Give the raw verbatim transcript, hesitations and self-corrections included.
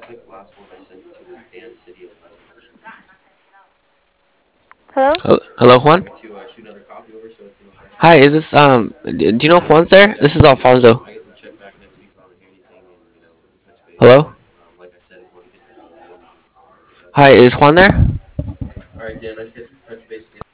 Hello? Hel- Hello, Juan. Hi, is this um? d- Do you know if Juan's there? This is Alfonso. Hello. Hi, is Juan there?